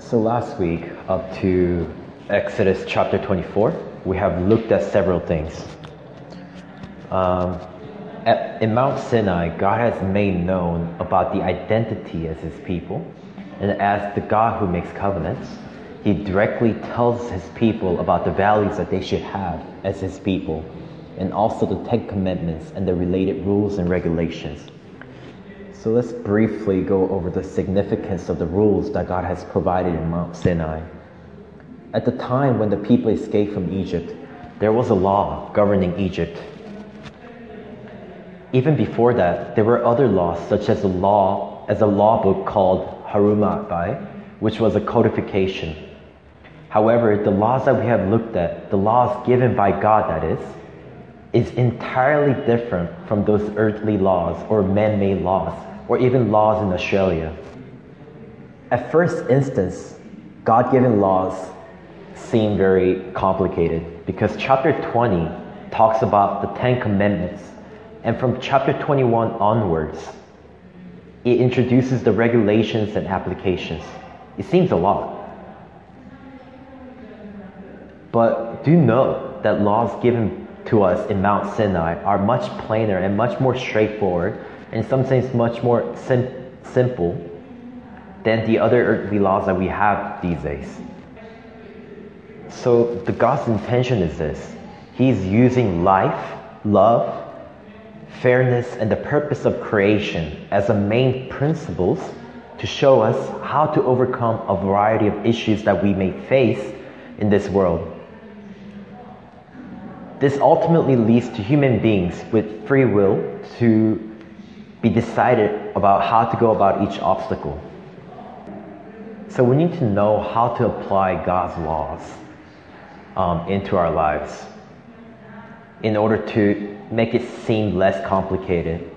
So last week, up to Exodus chapter 24, we have looked at several things. In Mount Sinai, God has made known about the identity as His people, and as the God who makes covenants, He directly tells His people about the values that they should have as His people, and also the Ten Commandments and the related rules and regulations. So let's briefly go over the significance of the rules that God has provided in Mount Sinai. At the time when the people escaped from Egypt, there was a law governing Egypt. Even before that, there were other laws, such as a law book called Harumatai, which was a codification. However, the laws that we have looked at, the laws given by God that is entirely different from those earthly laws or man-made laws, or even laws in Australia. At first instance, God-given laws seem very complicated because chapter 20 talks about the Ten Commandments, and from chapter 21 onwards, it introduces the regulations and applications. It seems a lot. But do note that laws given to us in Mount Sinai are much plainer and much more straightforward, and in some sense much more simple than the other earthly laws that we have these days. So the God's intention is this. He's using life, love, fairness, and the purpose of creation as the main principles to show us how to overcome a variety of issues that we may face in this world. This ultimately leads to human beings with free will to be decided about how to go about each obstacle. So we need to know how to apply God's laws into our lives in order to make it seem less complicated.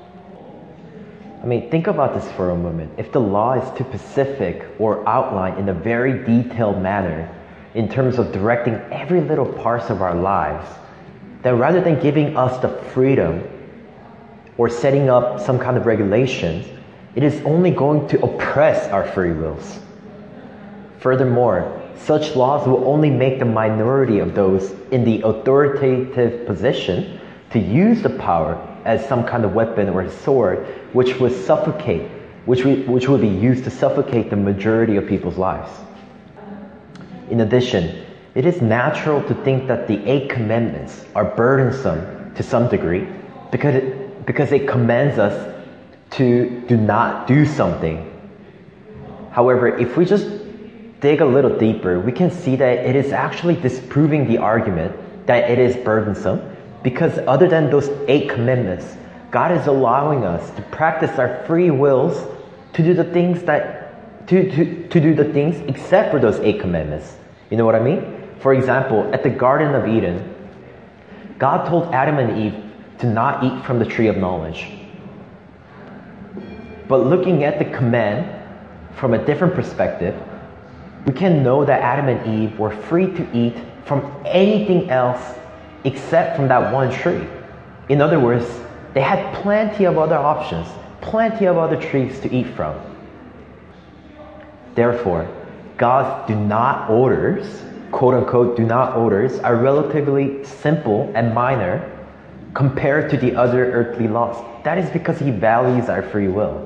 I mean, think about this for a moment. If the law is too specific or outlined in a very detailed manner in terms of directing every little parts of our lives, then rather than giving us the freedom or setting up some kind of regulations, it is only going to oppress our free wills. Furthermore, such laws will only make the minority of those in the authoritative position to use the power as some kind of weapon or sword, which would be used to suffocate the majority of people's lives. In addition, it is natural to think that the 8 commandments are burdensome to some degree because it commands us to do not do something. However, if we just dig a little deeper, we can see that it is actually disproving the argument that it is burdensome, because other than those 8 commandments, God is allowing us to practice our free wills to do the things except for those 8 commandments. You know what I mean? For example, at the Garden of Eden, God told Adam and Eve to not eat from the tree of knowledge. But looking at the command from a different perspective, we can know that Adam and Eve were free to eat from anything else except from that one tree. In other words, they had plenty of other options, plenty of other trees to eat from. Therefore, God's do not orders, quote unquote do not orders, are relatively simple and minor compared to the other earthly laws. That is because He values our free will.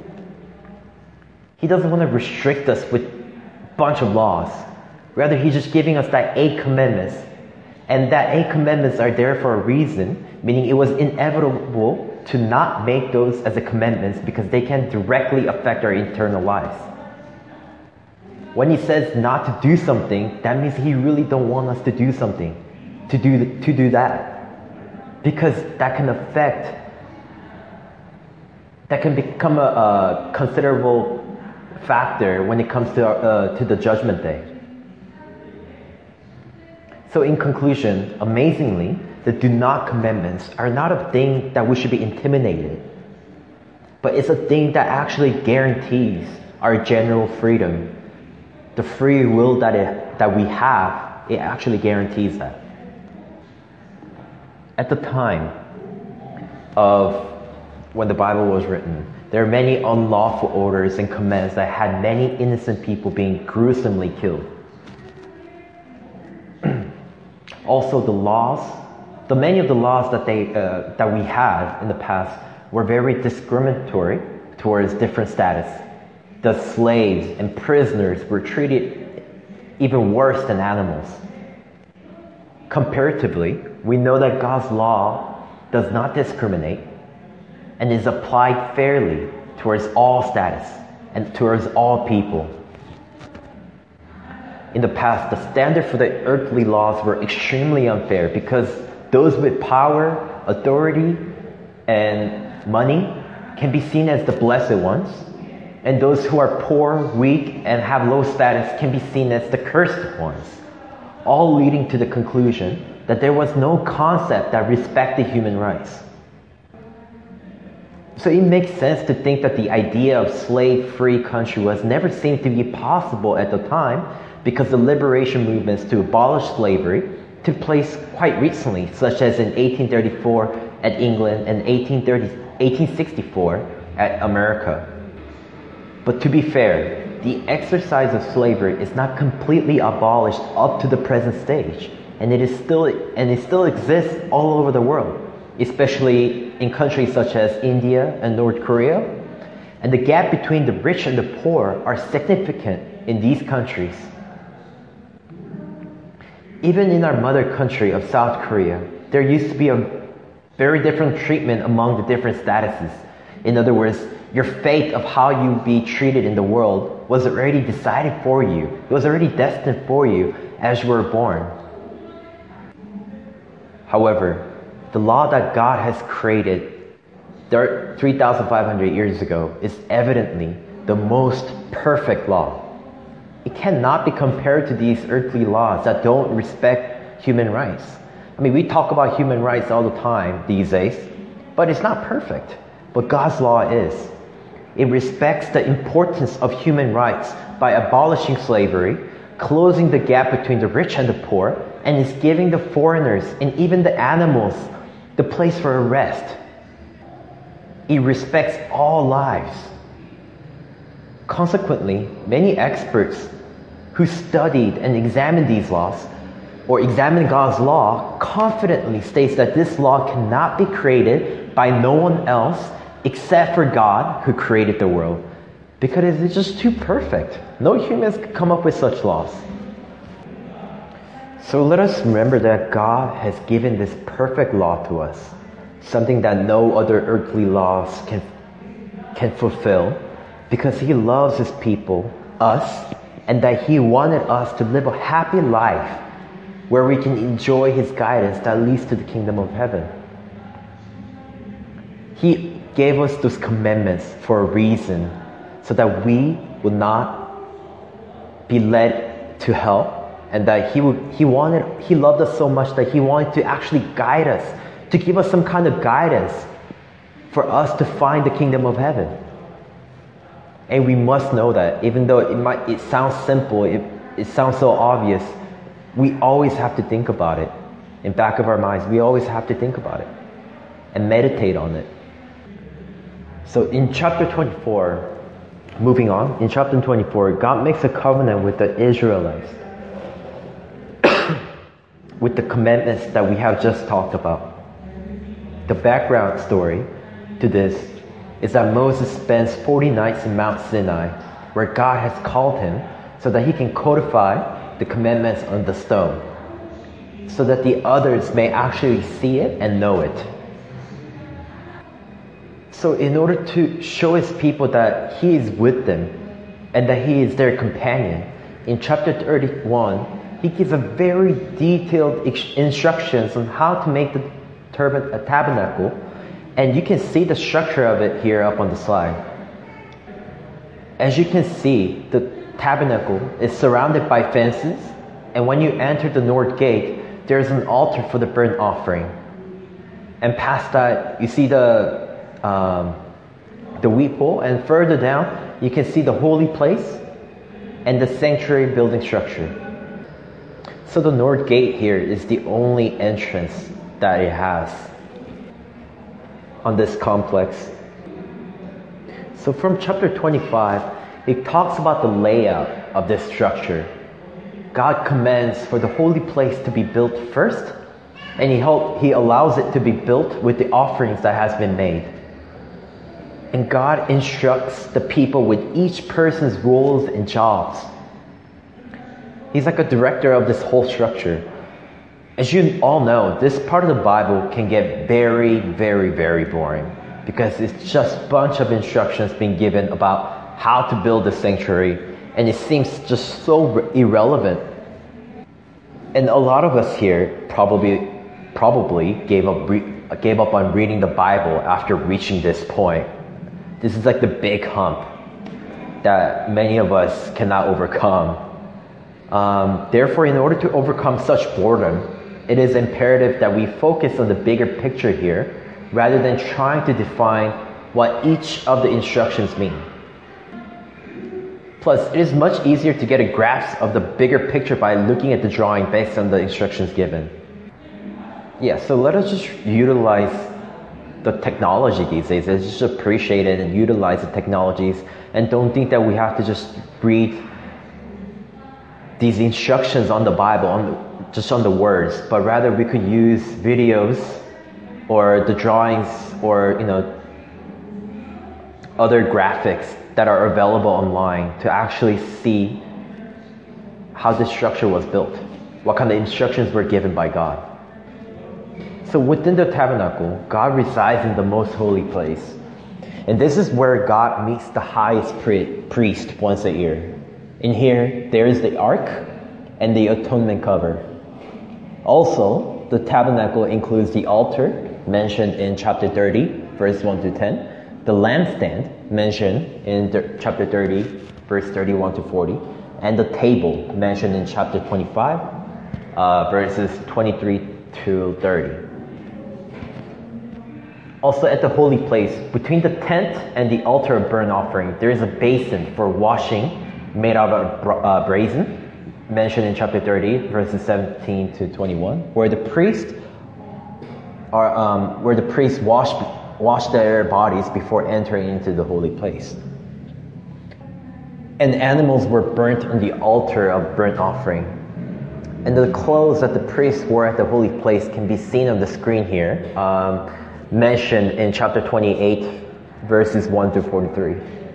He doesn't want to restrict us with a bunch of laws. Rather, He's just giving us that 8 commandments. And that 8 commandments are there for a reason, meaning it was inevitable to not make those as a commandments because they can directly affect our eternal lives. When He says not to do something, that means He really don't want us to do something, to do that. Because that can become a considerable factor when it comes to the judgment day. So in conclusion, amazingly, the do not commandments are not a thing that we should be intimidated, but it's a thing that actually guarantees our general freedom. The free will that we have, it actually guarantees that. At the time of when the Bible was written, There are many unlawful orders and commands that had many innocent people being gruesomely killed. Also, many of the laws that we had in the past were very discriminatory towards different status. The slaves and prisoners were treated even worse than animals. Comparatively, we know that God's law does not discriminate and is applied fairly towards all status and towards all people. In the past, the standard for the earthly laws were extremely unfair because those with power, authority, and money can be seen as the blessed ones, and those who are poor, weak, and have low status can be seen as the cursed ones, all leading to the conclusion that there was no concept that respected human rights. So it makes sense to think that the idea of slave-free country was never seen to be possible at the time, because the liberation movements to abolish slavery took place quite recently, such as in 1834 at England and 1864 at America. But to be fair, the exercise of slavery is not completely abolished up to the present stage, and it still exists all over the world, especially in countries such as India and North Korea. And the gap between the rich and the poor are significant in these countries. Even in our mother country of South Korea, there used to be a very different treatment among the different statuses. In other words, your fate of how you be treated in the world was already decided for you. It was already destined for you as you were born. However, the law that God has created 3,500 years ago is evidently the most perfect law. It cannot be compared to these earthly laws that don't respect human rights. I mean, we talk about human rights all the time these days, but it's not perfect. But God's law is. It respects the importance of human rights by abolishing slavery, closing the gap between the rich and the poor, and is giving the foreigners and even the animals the place for a rest. It respects all lives. Consequently, many experts who studied and examined these laws, or examined God's law, confidently states that this law cannot be created by no one else except for God who created the world, because it's just too perfect. No humans could come up with such laws. So let us remember that God has given this perfect law to us, something that no other earthly laws can fulfill, because He loves His people, us, and that He wanted us to live a happy life where we can enjoy His guidance that leads to the kingdom of heaven. He gave us those commandments for a reason, so that we would not be led to hell, and that He loved us so much that He wanted to actually guide us, to give us some kind of guidance for us to find the kingdom of heaven. And we must know that, even though it sounds simple, it sounds so obvious, we always have to think about it. In back of our minds, we always have to think about it and meditate on it. So in chapter 24, moving on, in chapter 24, God makes a covenant with the Israelites with the commandments that we have just talked about. The background story to this is that Moses spends 40 nights in Mount Sinai, where God has called him so that he can codify the commandments on the stone, so that the others may actually see it and know it. So in order to show His people that He is with them and that He is their companion, in chapter 31, He gives a very detailed instructions on how to make the tabernacle. And you can see the structure of it here up on the slide. As you can see, the tabernacle is surrounded by fences, and when you enter the north gate, there's an altar for the burnt offering. And past that, you see the wheat bowl, and further down, you can see the holy place and the sanctuary building structure. So the north gate here is the only entrance that it has on this complex. So from chapter 25, it talks about the layout of this structure. God commands for the holy place to be built first, and He allows it to be built with the offerings that has been made. And God instructs the people with each person's roles and jobs. He's like a director of this whole structure. As you all know, this part of the Bible can get very, very, very boring because it's just a bunch of instructions being given about how to build the sanctuary, and it seems just so irrelevant. And a lot of us here probably gave up on reading the Bible after reaching this point. This is like the big hump that many of us cannot overcome. Therefore, in order to overcome such boredom, it is imperative that we focus on the bigger picture here rather than trying to define what each of the instructions mean. Plus, it is much easier to get a grasp of the bigger picture by looking at the drawing based on the instructions given. Yeah, so let us just utilize the technology these days. Let's just appreciate it and utilize the technologies, and don't think that we have to just read these instructions on the Bible, just on the words, but rather we could use videos or the drawings or other graphics that are available online to actually see how this structure was built, what kind of instructions were given by God. So within the tabernacle, God resides in the most holy place. And this is where God meets the highest priest once a year. In here, there is the ark and the atonement cover. Also, the tabernacle includes the altar, mentioned in chapter 30, verse 1 to 10, the lampstand, mentioned in chapter 30, verse 31 to 40, and the table, mentioned in chapter 25, verses 23 to 30. Also at the holy place, between the tent and the altar of burnt offering, there is a basin for washing made out of brazen, mentioned in chapter 30, verses 17 to 21, where the priests wash their bodies before entering into the holy place. And animals were burnt on the altar of burnt offering. And the clothes that the priests wore at the holy place can be seen on the screen here, mentioned in chapter 28, verses 1 through 43.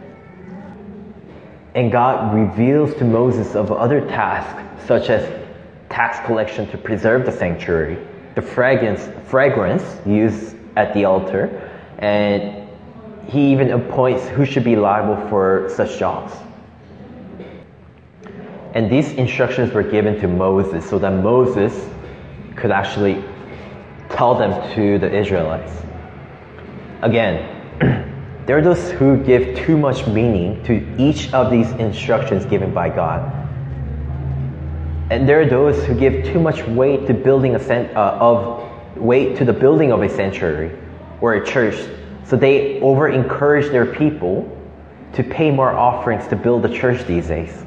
And God reveals to Moses of other tasks, such as tax collection to preserve the sanctuary, the fragrance used at the altar, and He even appoints who should be liable for such jobs. And these instructions were given to Moses so that Moses could actually tell them to the Israelites. Again, there are those who give too much meaning to each of these instructions given by God. And there are those who give too much weight to the building of a sanctuary or a church, so they over-encourage their people to pay more offerings to build the church these days.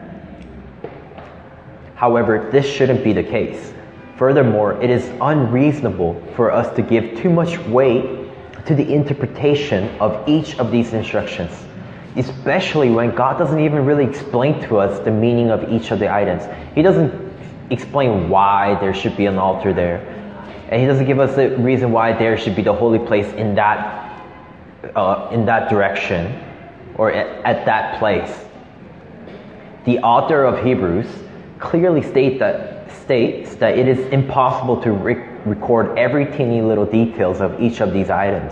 However, this shouldn't be the case. Furthermore, it is unreasonable for us to give too much weight to the interpretation of each of these instructions, especially when God doesn't even really explain to us the meaning of each of the items. He doesn't explain why there should be an altar there, and He doesn't give us the reason why there should be the holy place in that direction or at that place. The author of Hebrews clearly states that it is impossible to record every teeny little details of each of these items.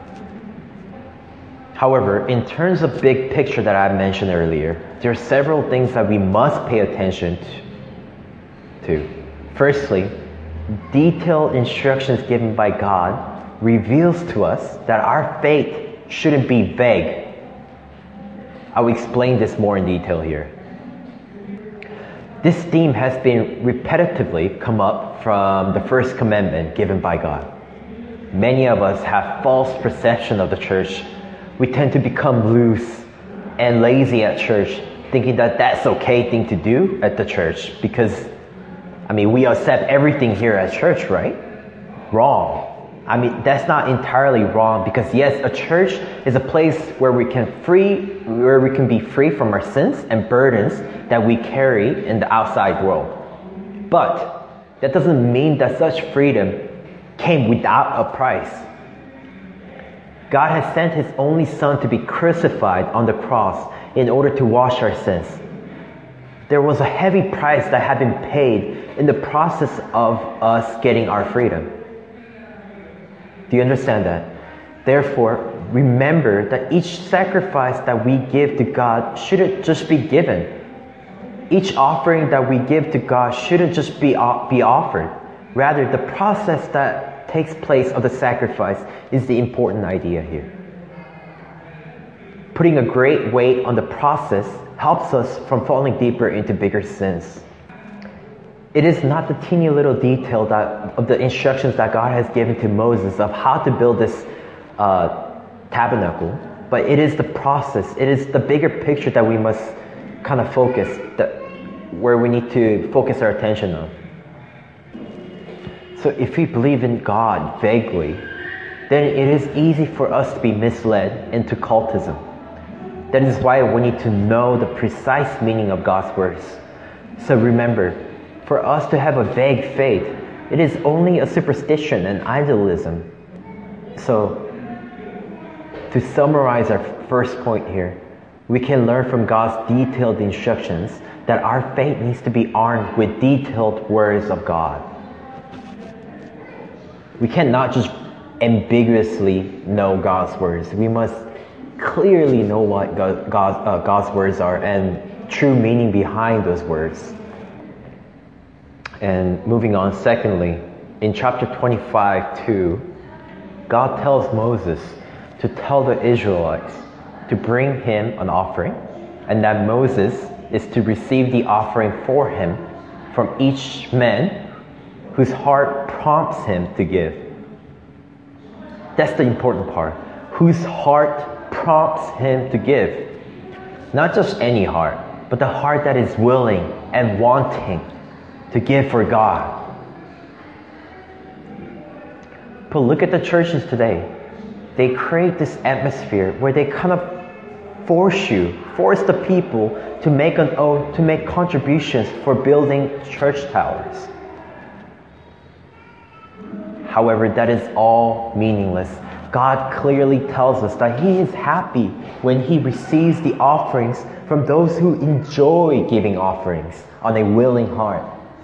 However, in terms of big picture that I mentioned earlier, there are several things that we must pay attention to. Firstly, detailed instructions given by God reveals to us that our faith shouldn't be vague. I will explain this more in detail here. This theme has been repetitively come up from the first commandment given by God. Many of us have false perception of the church. We tend to become loose and lazy at church, thinking that that's okay thing to do at the church because, we accept everything here at church, right? Wrong. I mean, that's not entirely wrong, because yes, a church is a place where we can be free from our sins and burdens that we carry in the outside world. But that doesn't mean that such freedom came without a price. God has sent His only Son to be crucified on the cross in order to wash our sins. There was a heavy price that had been paid in the process of us getting our freedom. Do you understand that? Therefore, remember that each sacrifice that we give to God shouldn't just be given. Each offering that we give to God shouldn't just be offered. Rather, the process that takes place of the sacrifice is the important idea here. Putting a great weight on the process helps us from falling deeper into bigger sins. It is not the teeny little detail of the instructions that God has given to Moses of how to build this tabernacle, but it is the process. It is the bigger picture that we must kind of focus, where we need to focus our attention on. So if we believe in God vaguely, then it is easy for us to be misled into cultism. That is why we need to know the precise meaning of God's words. So remember, for us to have a vague faith, it is only a superstition and idealism. So, to summarize our first point here, we can learn from God's detailed instructions that our faith needs to be armed with detailed words of God. We cannot just ambiguously know God's words. We must clearly know what God's words are and true meaning behind those words. And moving on, secondly, in chapter 25:2, God tells Moses to tell the Israelites to bring him an offering, and that Moses is to receive the offering for him from each man whose heart prompts him to give. That's the important part. Whose heart prompts him to give. Not just any heart, but the heart that is willing and wanting to give for God. But look at the churches today. They create this atmosphere where they kind of force the people to make an oath, to make contributions for building church towers. However, that is all meaningless. God clearly tells us that He is happy when He receives the offerings from those who enjoy giving offerings on a willing heart.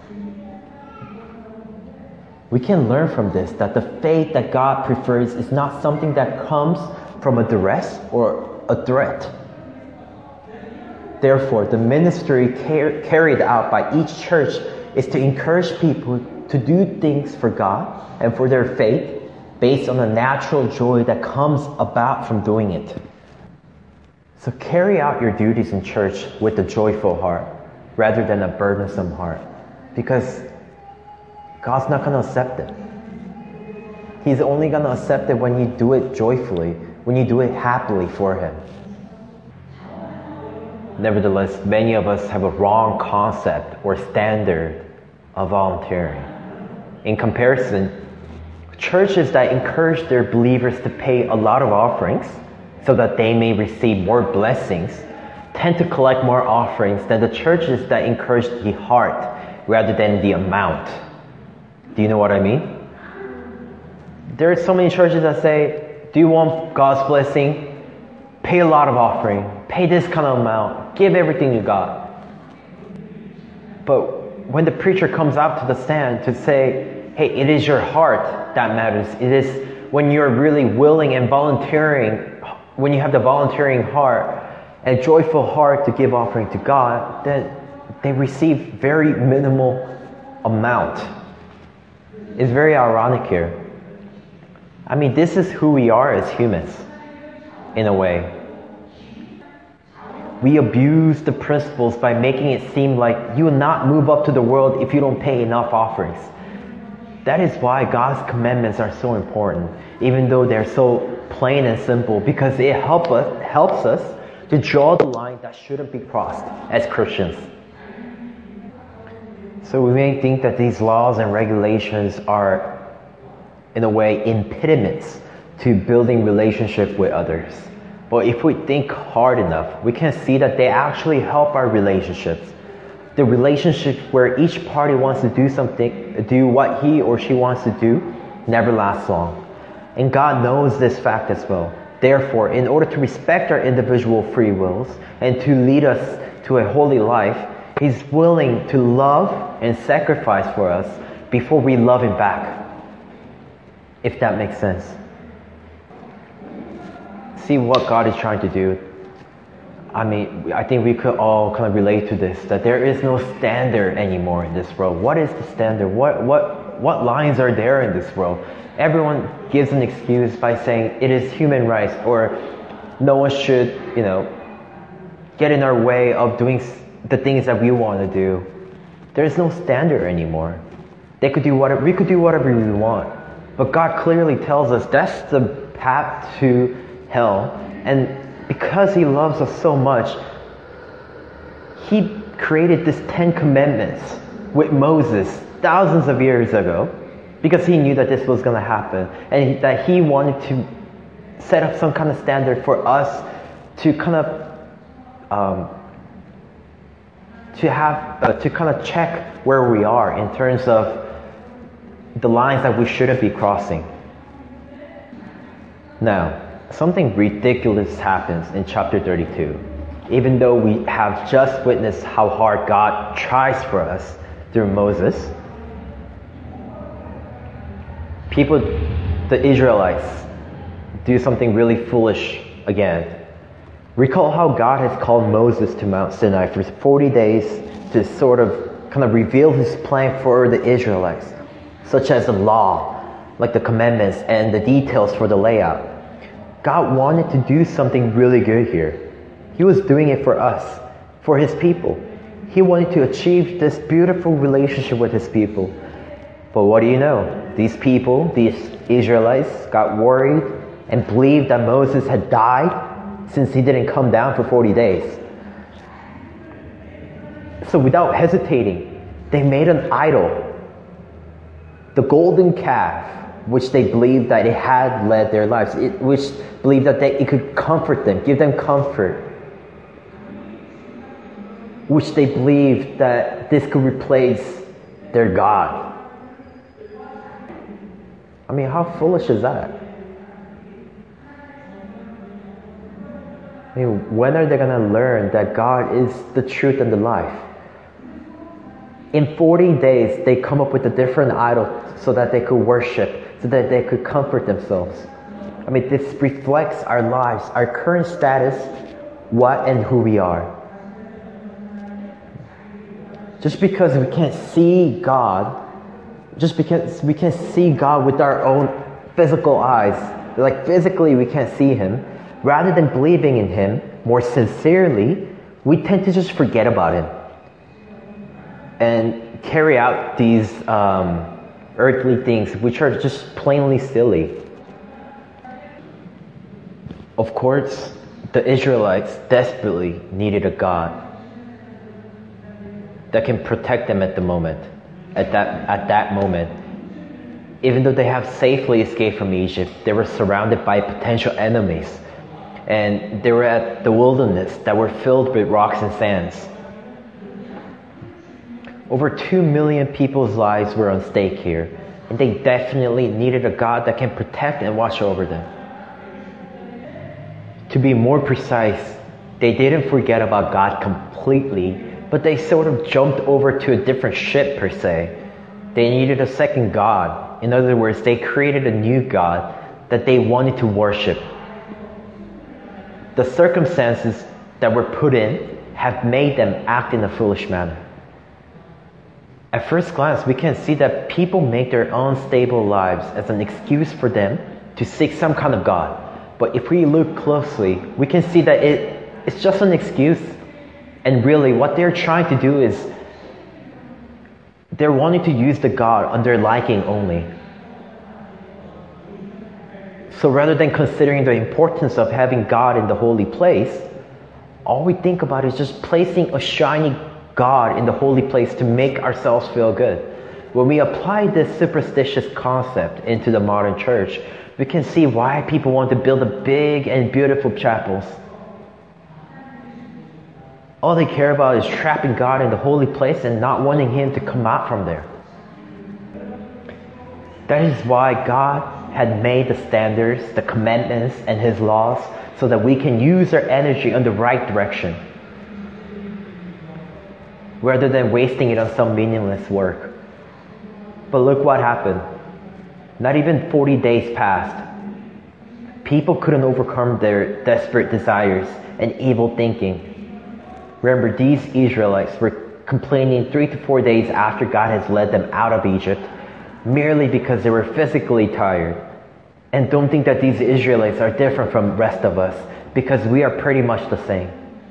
We can learn from this that the faith that God prefers is not something that comes from a duress or a threat. Therefore, the ministry carried out by each church is to encourage people to do things for God and for their faith based on the natural joy that comes about from doing it. So carry out your duties in church with a joyful heart rather than a burdensome heart, because God's not going to accept it. He's only going to accept it when you do it joyfully, when you do it happily for Him. Nevertheless, many of us have a wrong concept or standard of volunteering. In comparison, churches that encourage their believers to pay a lot of offerings so that they may receive more blessings tend to collect more offerings than the churches that encourage the heart rather than the amount. Do you know what I mean? There are so many churches that say, do you want God's blessing? Pay a lot of offering. Pay this kind of amount. Give everything you got. But when the preacher comes out to the stand to say, hey, it is your heart that matters. It is when you're really willing and volunteering, when you have the volunteering heart and joyful heart to give offering to God, then they receive very minimal amount. It's very ironic here. I mean, this is who we are as humans, in a way. We abuse the principles by making it seem like you will not move up to the world if you don't pay enough offerings. That is why God's commandments are so important, even though they're so plain and simple, because it helps us to draw the line that shouldn't be crossed as Christians. So we may think that these laws and regulations are in a way, impediments to building relationship with others. But if we think hard enough, we can see that they actually help our relationships. The relationship where each party wants to do what he or she wants to do, never lasts long. And God knows this fact as well. Therefore, in order to respect our individual free wills and to lead us to a holy life, He's willing to love and sacrifice for us before we love Him back. If that makes sense. See what God is trying to do. I think we could all kind of relate to this, that there is no standard anymore in this world. What is the standard? What lines are there in this world? Everyone gives an excuse by saying it is human rights, or no one should, get in our way of doing the things that we want to do. There is no standard anymore. We could do whatever we want. But God clearly tells us that's the path to hell. And because He loves us so much, He created this 10 Commandments with Moses thousands of years ago, because He knew that this was going to happen, and that He wanted to set up some kind of standard for us to kind of check where we are in terms of the lines that we shouldn't be crossing. Now, something ridiculous happens in chapter 32. Even though we have just witnessed how hard God tries for us through Moses, the Israelites, do something really foolish again. Recall how God has called Moses to Mount Sinai for 40 days to sort of kind of reveal His plan for the Israelites, such as the law, like the commandments and the details for the layout. God wanted to do something really good here. He was doing it for us, for His people. He wanted to achieve this beautiful relationship with His people. But what do you know? These people, these Israelites, got worried and believed that Moses had died since he didn't come down for 40 days. So without hesitating, they made an idol, the golden calf, which they believed that it had led their lives, which believed that it could comfort them, give them comfort, which they believed that this could replace their God. How foolish is that? When are they going to learn that God is the truth and the life? In 40 days, they come up with a different idol so that they could worship, so that they could comfort themselves. This reflects our lives, our current status, what and who we are. Just because we can't see God, just because we can't see God with our own physical eyes, like physically we can't see Him, rather than believing in Him more sincerely, we tend to just forget about Him and carry out these earthly things which are just plainly silly. Of course, the Israelites desperately needed a God that can protect them at the moment, at that moment. Even though they have safely escaped from Egypt, they were surrounded by potential enemies, and they were at the wilderness that were filled with rocks and sands. Over 2 million people's lives were on stake here, and they definitely needed a God that can protect and watch over them. To be more precise, they didn't forget about God completely, but they sort of jumped over to a different ship per se. They needed a second God. In other words, they created a new God that they wanted to worship. The circumstances that were put in have made them act in a foolish manner. At first glance, we can see that people make their unstable lives as an excuse for them to seek some kind of God. But if we look closely, we can see that it's just an excuse. And really, what they're trying to do is they're wanting to use the God on their liking only. So rather than considering the importance of having God in the holy place, all we think about is just placing a shiny God in the holy place to make ourselves feel good. when we apply this superstitious concept into the modern church, we can see why people want to build a big and beautiful chapels. All they care about is trapping God in the holy place and not wanting Him to come out from there. That is why God had made the standards, the commandments, and His laws so that we can use our energy in the right direction, rather than wasting it on some meaningless work. But look what happened. Not even 40 days passed. People couldn't overcome their desperate desires and evil thinking. Remember, these Israelites were complaining 3 to 4 days after God has led them out of Egypt, merely because they were physically tired. And don't think that these Israelites are different from the rest of us, because we are pretty much the same.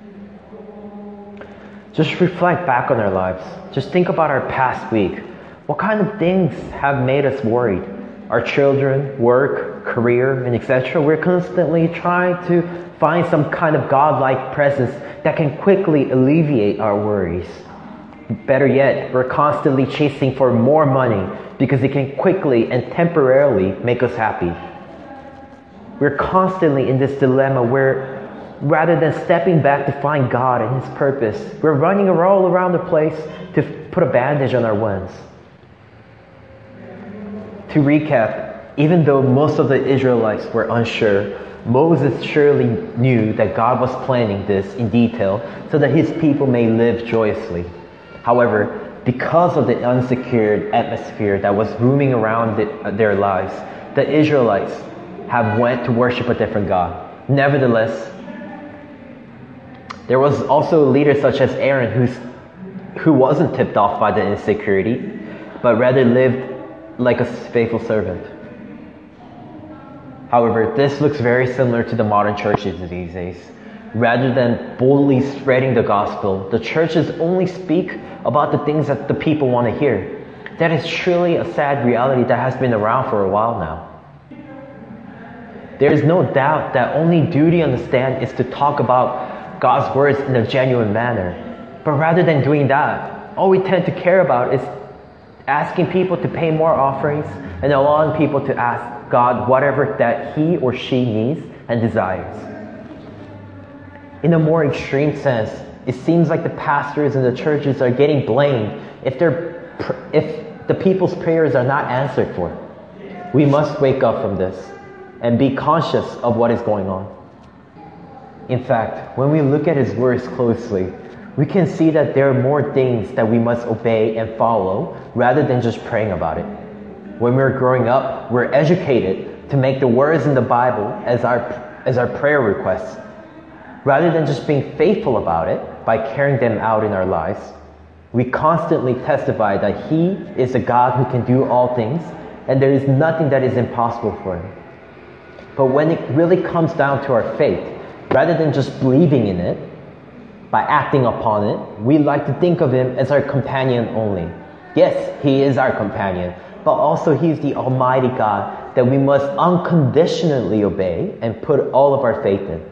Just reflect back on our lives. Just think about our past week. What kind of things have made us worried? Our children, work, career, and etc. We're constantly trying to find some kind of God-like presence that can quickly alleviate our worries. Better yet, we're constantly chasing for more money because it can quickly and temporarily make us happy. We're constantly in this dilemma where rather than stepping back to find God and His purpose, we're running all around the place to put a bandage on our wounds. To recap, even though most of the Israelites were unsure, Moses surely knew that God was planning this in detail so that His people may live joyously. However, because of the unsecured atmosphere that was roaming around their lives, the Israelites have went to worship a different God. Nevertheless, there was also a leader such as Aaron who wasn't tipped off by the insecurity, but rather lived like a faithful servant. However, this looks very similar to the modern churches these days. Rather than boldly spreading the gospel, the churches only speak about the things that the people want to hear. That is truly a sad reality that has been around for a while now. There is no doubt that only duty on the stand is to talk about God's words in a genuine manner. But rather than doing that, all we tend to care about is asking people to pay more offerings and allowing people to ask God whatever that he or she needs and desires. In a more extreme sense, it seems like the pastors and the churches are getting blamed if the people's prayers are not answered for. We must wake up from this and be conscious of what is going on. In fact, when we look at His words closely, we can see that there are more things that we must obey and follow rather than just praying about it. When we're growing up, we're educated to make the words in the Bible as our prayer requests, rather than just being faithful about it by carrying them out in our lives. We constantly testify that He is a God who can do all things, and there is nothing that is impossible for Him. But when it really comes down to our faith, rather than just believing in it, by acting upon it, we like to think of Him as our companion only. Yes, He is our companion, but also He is the Almighty God that we must unconditionally obey and put all of our faith in.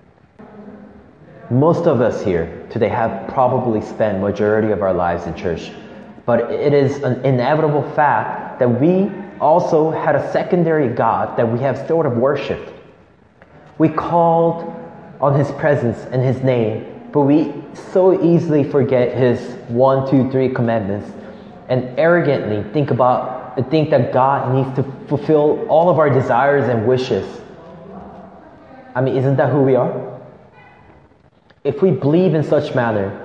Most of us here today have probably spent majority of our lives in church, but it is an inevitable fact that we also had a secondary God that we have sort of worshipped. We called on His presence and His name, but we so easily forget His 1, 2, 3 commandments and arrogantly think that God needs to fulfill all of our desires and wishes. I mean, isn't that who we are? If we believe in such manner,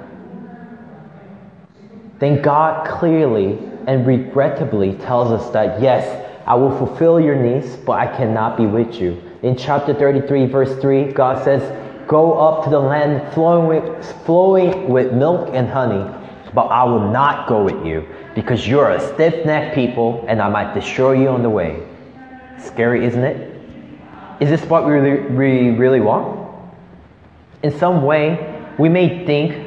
then God clearly and regrettably tells us that, yes, I will fulfill your needs, but I cannot be with you. In chapter 33, verse 3, God says, "Go up to the land flowing with milk and honey, but I will not go with you, because you're a stiff-necked people, and I might destroy you on the way." Scary, isn't it? Is this what we really want? In some way, we may think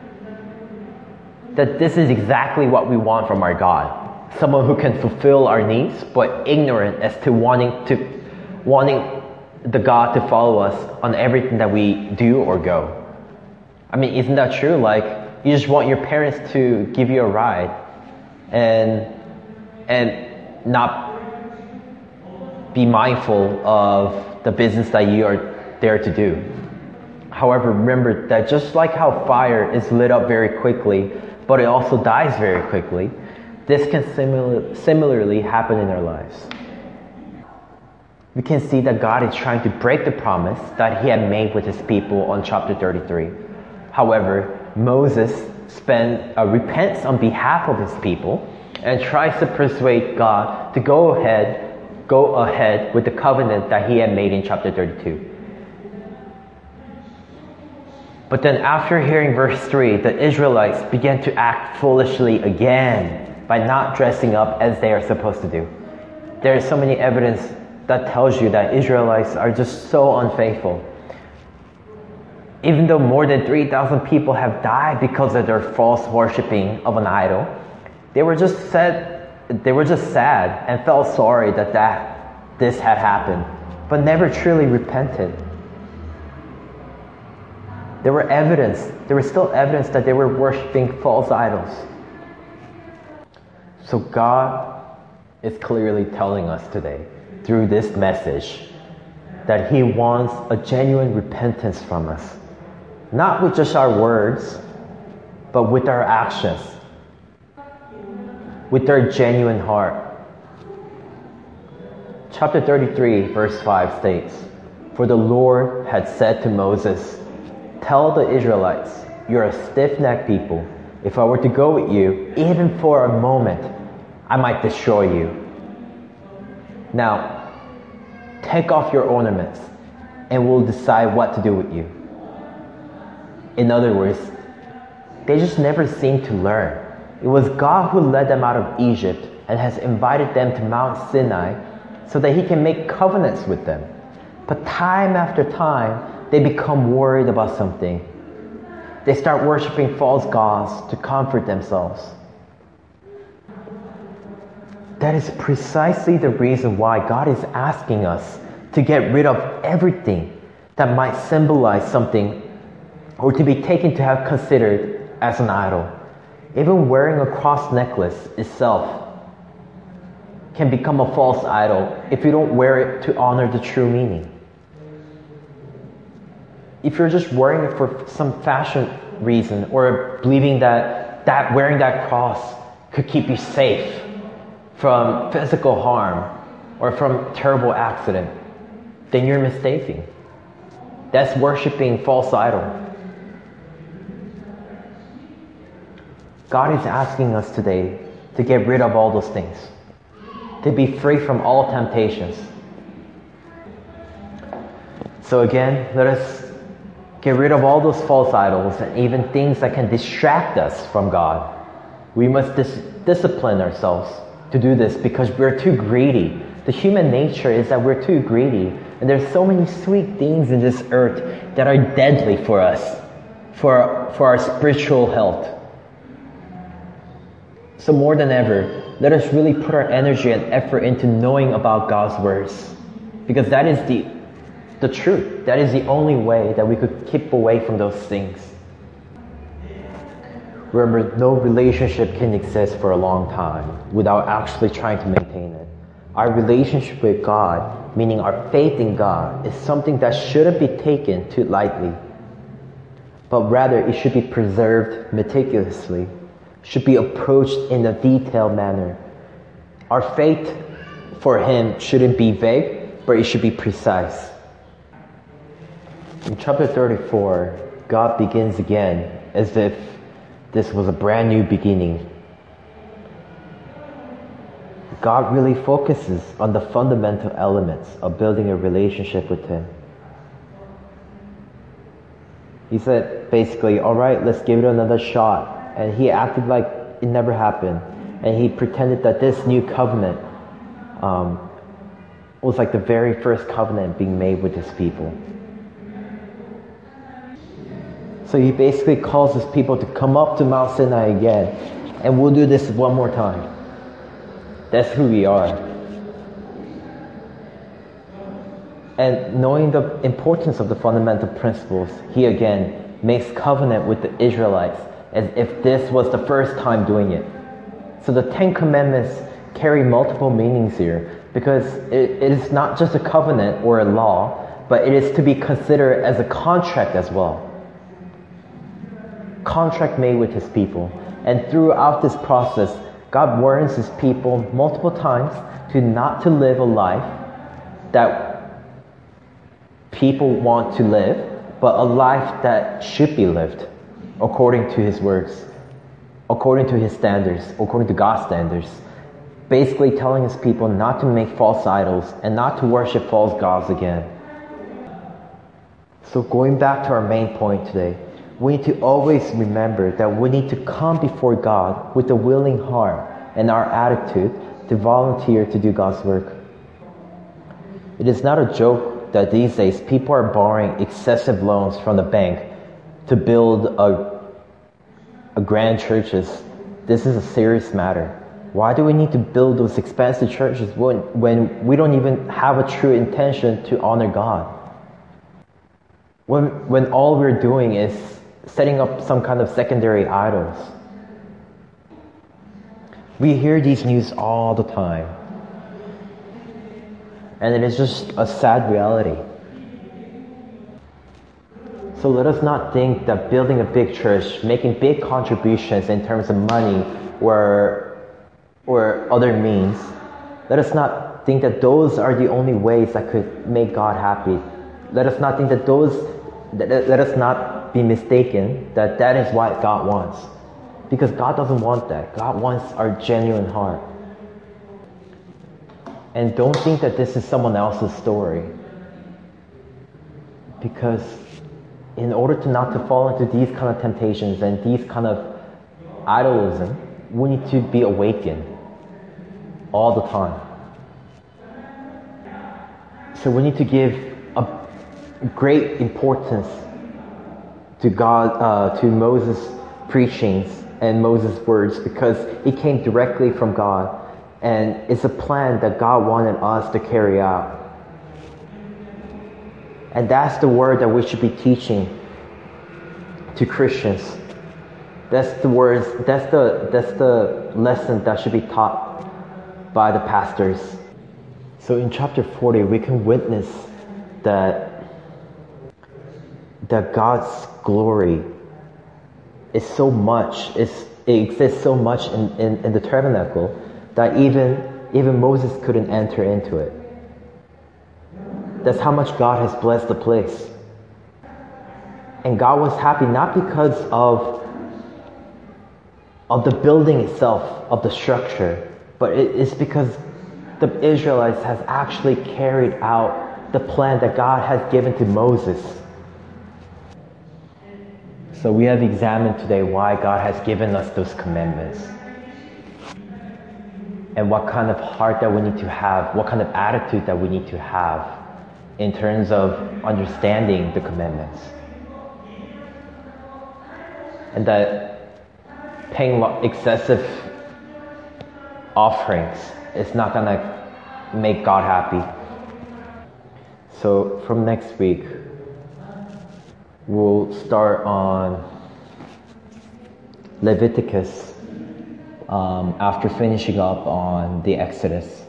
that this is exactly what we want from our God. Someone who can fulfill our needs, but ignorant as to wanting the God to follow us on everything that we do or go. I mean, isn't that true? Like, you just want your parents to give you a ride, and and not be mindful of the business that you are there to do. However, remember that just like how fire is lit up very quickly, but it also dies very quickly, this can similarly happen in our lives. We can see that God is trying to break the promise that he had made with his people on chapter 33. However, Moses repents on behalf of his people and tries to persuade God to go ahead with the covenant that he had made in chapter 32. But then after hearing verse 3, the Israelites began to act foolishly again by not dressing up as they are supposed to do. There is so many evidence that tells you that Israelites are just so unfaithful. Even though more than 3,000 people have died because of their false worshiping of an idol, they were just sad and felt sorry that this had happened, but never truly repented. There was still evidence that they were worshiping false idols. So God is clearly telling us today, through this message, that he wants a genuine repentance from us. Not with just our words, but with our actions. With our genuine heart. Chapter 33, verse 5 states, "For the Lord had said to Moses, 'Tell the Israelites, you're a stiff-necked people. If I were to go with you, even for a moment, I might destroy you. Now, take off your ornaments, and we'll decide what to do with you.'" In other words, they just never seemed to learn. It was God who led them out of Egypt and has invited them to Mount Sinai so that he can make covenants with them. But time after time, they become worried about something. They start worshiping false gods to comfort themselves. That is precisely the reason why God is asking us to get rid of everything that might symbolize something or to be taken to have considered as an idol. Even wearing a cross necklace itself can become a false idol if you don't wear it to honor the true meaning. If you're just wearing it for some fashion reason or believing that wearing that cross could keep you safe from physical harm or from terrible accident, then you're mistaken. That's worshiping false idol. God is asking us today to get rid of all those things, to be free from all temptations. So again, let us get rid of all those false idols and even things that can distract us from God. We must discipline ourselves to do this because we're too greedy. The human nature is that we're too greedy, and there's so many sweet things in this earth that are deadly for us, for our spiritual health. So more than ever, let us really put our energy and effort into knowing about God's words, because that is the truth. That is the only way that we could keep away from those things. Remember, no relationship can exist for a long time without actually trying to maintain it. Our relationship with God, meaning our faith in God, is something that shouldn't be taken too lightly, but rather it should be preserved meticulously, should be approached in a detailed manner. Our faith for Him shouldn't be vague, but it should be precise. In chapter 34, God begins again as if this was a brand new beginning. God really focuses on the fundamental elements of building a relationship with Him. He said basically, all right, let's give it another shot. And he acted like it never happened. And he pretended that this new covenant was like the very first covenant being made with his people. So he basically calls his people to come up to Mount Sinai again. And we'll do this one more time. That's who we are. And knowing the importance of the fundamental principles, he again makes covenant with the Israelites as if this was the first time doing it. So the Ten Commandments carry multiple meanings here, because it is not just a covenant or a law, but it is to be considered as a contract as well. Contract made with his people. And throughout this process, God warns his people multiple times not to live a life that people want to live, but a life that should be lived according to his words, according to his standards, according to God's standards. Basically telling his people not to make false idols and not to worship false gods again. So going back to our main point today, we need to always remember that we need to come before God with a willing heart and our attitude to volunteer to do God's work. It is not a joke that these days people are borrowing excessive loans from the bank to build a grand churches. This is a serious matter. Why do we need to build those expensive churches when we don't even have a true intention to honor God? When all we're doing is setting up some kind of secondary idols. We hear these news all the time. And it is just a sad reality. So let us not think that building a big church, making big contributions in terms of money or other means, let us not think that those are the only ways that could make God happy. Let us not think that let us not be mistaken that that is what God wants. Because God doesn't want that. God wants our genuine heart. And don't think that this is someone else's story. Because in order to not to fall into these kind of temptations and these kind of idolism, we need to be awakened all the time. So we need to give a great importance to God, to Moses' preachings and Moses' words, because it came directly from God, and it's a plan that God wanted us to carry out. And that's the word that we should be teaching to Christians. That's the words. That's the lesson that should be taught by the pastors. So in chapter 40, we can witness that God's glory is so much. It exists so much in the tabernacle that even Moses couldn't enter into it. That's how much God has blessed the place. And God was happy not because of the building itself, of the structure, but it's because the Israelites has actually carried out the plan that God has given to Moses. So we have examined today why God has given us those commandments. And what kind of heart that we need to have, what kind of attitude that we need to have in terms of understanding the commandments. And that paying excessive offerings is not going to make God happy. So from next week, we'll start on Leviticus after finishing up on the Exodus.